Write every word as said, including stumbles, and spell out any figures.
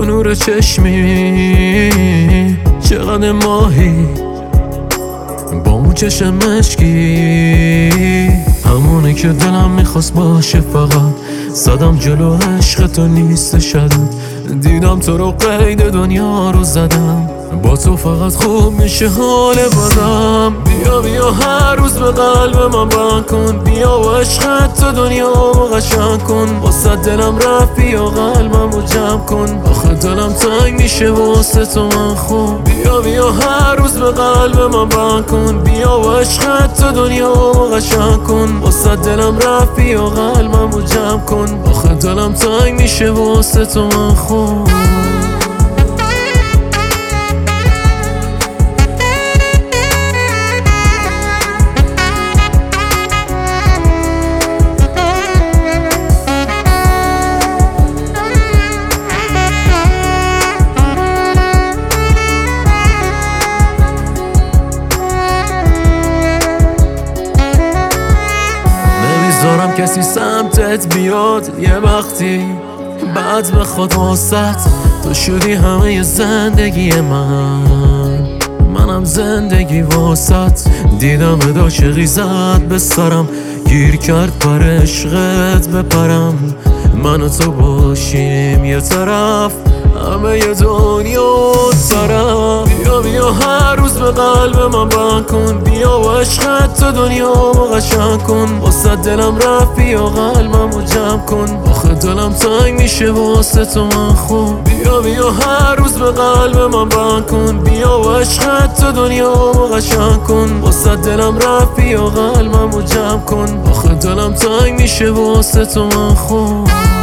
تو نور چشمی چقدر ماهی با اون چشم مشکی، همونه که دلم میخواست باشه فقط. زدم جلو عشق تو نیست شدم، دیدم تو رو قید دنیا رو زدم. با تو فقط خوب میشه حال بدم. بیا بیا هر روز به قلب من بند کن، بیا و عشقت تو دنیا رو قشنگ کن. واسه دلم رفت بیا قلبم رو جمع کن، آخه دلم تنگ میشه واسه تو من خوب. بیا بیا هر روز به قلب من بند کن، بیا و عشقت تو دنیا رو قشنگ کن. واسه دلم رفت بیا قلبم رو جمع کن، آخه دلم تنگ میشه واسه تو من خوب. نمیذارم کسی سمتت بیاد یه وقتی بعد بخواد واسط. تو شدی همه زندگی من، منم زندگی واسط. دیدم ادا چقی زد به سرم، گیر کرد پر عشقت بپرم. من و تو باشیم یه طرف، همه ی دنیا سرم. بیا بیا هر روز به قلب من بند کن، بیا و عشقت تو دنیا رو قشنگ کن. واسه دلم رفت بیا قلبم رو جمع کن، آخه دلم تنگ میشه واسه تو من خوب. بیا بیا هر روز به قلب من بند کن، بیا و عشقت تو دنیا رو قشنگ کن. واسه دلم رفت بیا قلبم رو جمع کن، آخه دلم تنگ میشه واسه تو من خوب.